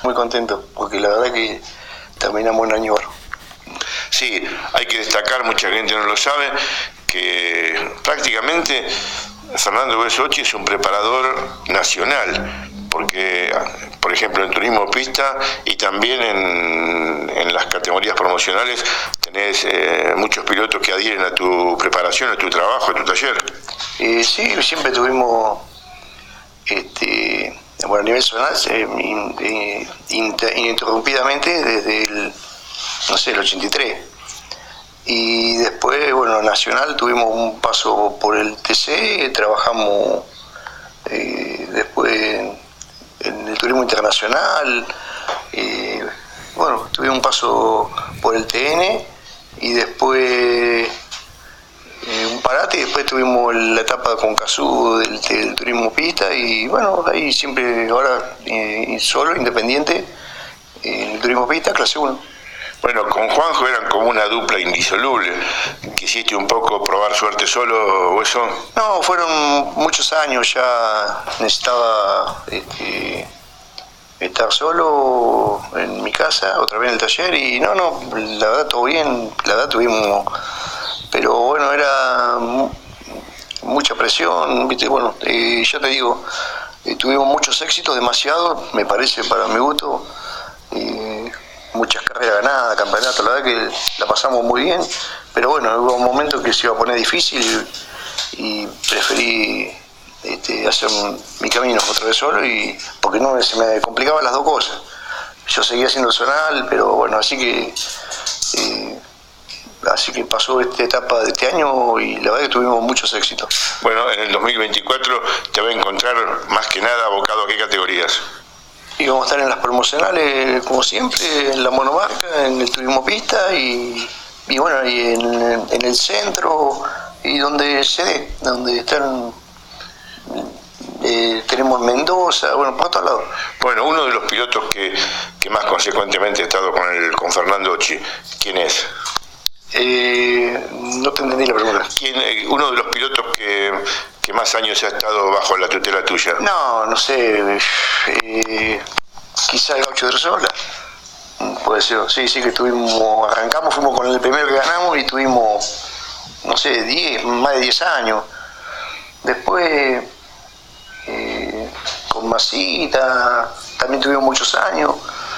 muy contento, porque la verdad que terminamos un año bárbaro. Sí, hay que destacar, mucha gente no lo sabe, que prácticamente Fernando Besochi es un preparador nacional, porque, por ejemplo, en turismo pista y también en las categorías promocionales tenés muchos pilotos que adhieren a tu preparación, a tu trabajo, a tu taller. Sí, siempre tuvimos, bueno, a nivel zonal, ininterrumpidamente desde el 83. Y después, bueno, nacional tuvimos un paso por el TC, trabajamos después en el turismo internacional, bueno, tuvimos un paso por el TN y después un parate, y después tuvimos la etapa con Cazú del turismo pista y bueno, ahí siempre ahora solo, independiente, en el turismo pista, clase 1. Bueno, con Juanjo eran como una dupla indisoluble. ¿Quisiste un poco probar suerte solo o eso? No, fueron muchos años, ya necesitaba estar solo en mi casa, otra vez en el taller, y no, la verdad todo bien, la verdad tuvimos, pero bueno, era mucha presión, ¿viste? Bueno, yo te digo, tuvimos muchos éxitos, demasiado, me parece, para mi gusto, muchas carreras ganadas, campeonatos, la verdad que la pasamos muy bien, pero bueno, hubo un momento que se iba a poner difícil y preferí hacer mi camino otra vez solo, y porque no se me complicaban las dos cosas. Yo seguía haciendo el zonal, pero bueno, así que pasó esta etapa de este año y la verdad que tuvimos muchos éxitos. Bueno, en el 2024 te va a encontrar más que nada abocado a qué categorías. Y vamos a estar en las promocionales, como siempre, en la monomarca, en el turismo pista y bueno, y en el centro y donde se dé, donde están, tenemos Mendoza, bueno, por todos lados. Bueno, uno de los pilotos que más consecuentemente ha estado con Fernando Occhi, ¿quién es? No te entendí la pregunta. Uno de los pilotos que más años ha estado bajo la tutela tuya. No sé, quizá el Gaucho de Resola, puede ser, sí, que arrancamos, fuimos con el primero que ganamos y tuvimos, no sé, más de 10 años. Después, con Masita, también tuvimos muchos años.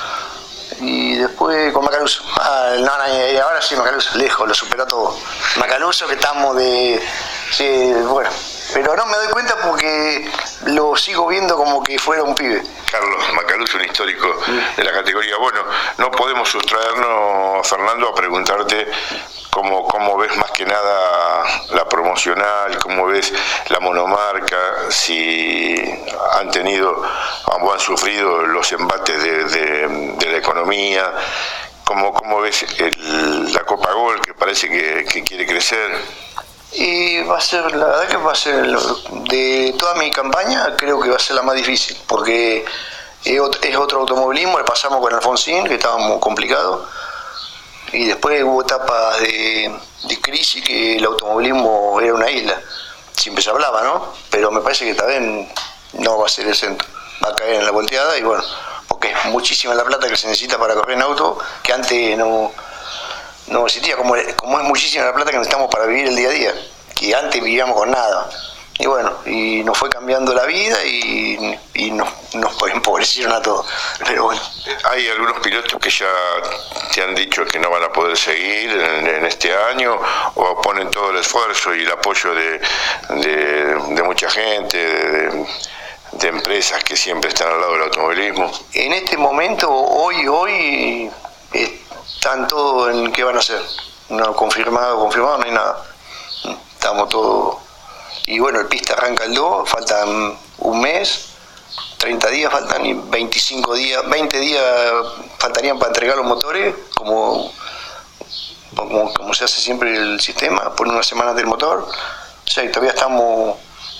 Y después con Macaluso. Ahora sí, Macaluso, lejos, lo superó todo. Macaluso, que estamos sí, bueno. Pero no me doy cuenta porque lo sigo viendo como que fuera un pibe. Carlos Macaluso, un histórico de la categoría. Bueno, no podemos sustraernos, Fernando, a preguntarte cómo ves más que nada la promocional, cómo ves la monomarca, si han tenido o han sufrido los embates de la economía, cómo ves la Copa Gol, que parece que quiere crecer. Y va a ser, la verdad que va a ser, de toda mi campaña, creo que va a ser la más difícil, porque es otro automovilismo. Le pasamos con Alfonsín, que estaba muy complicado, y después hubo etapas de crisis que el automovilismo era una isla. Siempre se hablaba, ¿no? Pero me parece que también no va a ser el centro, va a caer en la volteada, y bueno, porque es muchísima la plata que se necesita para correr en auto, que antes no existía, como es muchísima la plata que necesitamos para vivir el día a día, que antes vivíamos con nada. Y bueno, y nos fue cambiando la vida y nos empobrecieron a todos. Pero bueno. Hay algunos pilotos que ya te han dicho que no van a poder seguir en este año, o ponen todo el esfuerzo y el apoyo de mucha gente, de empresas que siempre están al lado del automovilismo. En este momento, hoy están todos en qué van a hacer. No confirmado, no hay nada. Estamos todos. Y bueno, el pista arranca el 2, faltan un mes, 30 días faltan, y 25 días, 20 días faltarían para entregar los motores, como se hace siempre el sistema, por una semana del motor. O sea, todavía estamos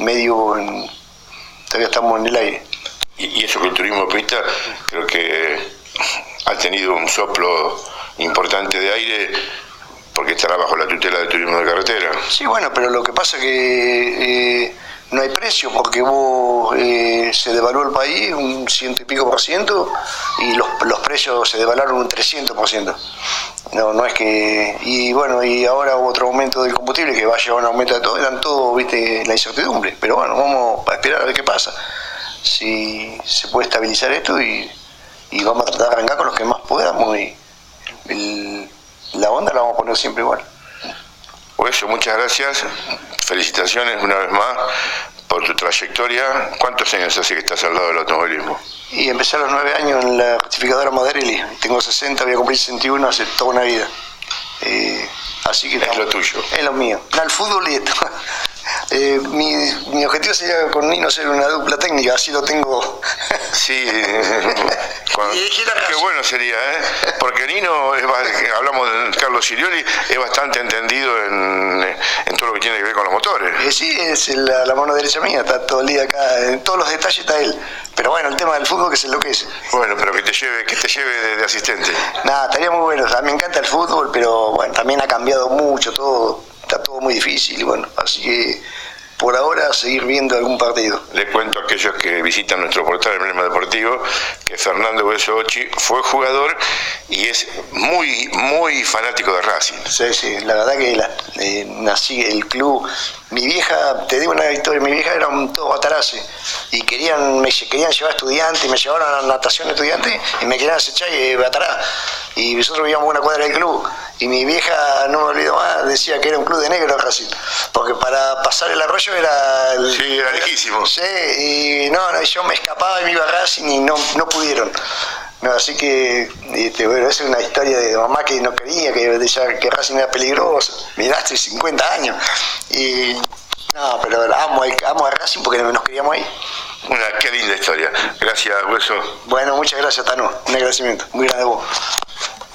todavía estamos en el aire. Y eso que el turismo pista creo que ha tenido un soplo importante de aire, porque estará bajo la tutela del turismo de carretera. Sí, bueno, pero lo que pasa es que no hay precio porque se devaluó el país un 100 y pico por ciento y los precios se devaluaron un 300%. No es que... Y bueno, y ahora hubo otro aumento del combustible que va a llevar un aumento de todo, eran todo, viste, la incertidumbre. Pero bueno, vamos a esperar a ver qué pasa. Si se puede estabilizar esto y vamos a tratar de arrancar con los que más podamos y la onda la vamos a poner siempre igual. Por eso, muchas gracias, felicitaciones una vez más por tu trayectoria. ¿Cuántos años hace que estás al lado del automovilismo? Y empecé a los 9 años en la rectificadora Madarelli, tengo 60, voy a cumplir 61 hace toda una vida. Así que es lo tuyo. Es lo mío. No, el fútbol y esto. Mi objetivo sería con Nino ser una dupla técnica, así lo tengo. Sí, qué bueno sería, porque Nino, hablamos de Carlos Sirioli, es bastante entendido en todo lo que tiene que ver con los motores. Sí, es la mano derecha mía, está todo el día acá, en todos los detalles está él. Pero bueno, el tema del fútbol que se enloquece. Bueno, pero que te lleve de asistente. Nada, estaría muy bueno. O sea, me encanta el fútbol, pero bueno, también ha cambiado mucho todo. Está todo muy difícil y bueno, así que por ahora seguir viendo algún partido. Le cuento a aquellos que visitan nuestro portal Emblema Deportivo que Fernando Hueso Occhi fue jugador y es muy fanático de Racing. Sí, la verdad que nací el club. Mi vieja, te digo una historia, mi vieja era un todo batarace y me querían llevar estudiantes, me llevaron a natación estudiantes y me querían acechar y batará. Y nosotros vivíamos en una cuadra del club y mi vieja, no me olvido más, decía que era un club de negros Racing, porque para pasar el arroyo era... era lejísimo. Sí, y yo me escapaba y me iba a Racing y no pudieron. No, así que, bueno, esa es una historia de mamá que no quería, que Racing era peligroso. Mirá, estoy 50 años. Y, no, pero amo a Racing porque nos queríamos ahí. Qué linda historia. Gracias, Hueso. Bueno, muchas gracias, Tano. Un agradecimiento. Muy grande a vos.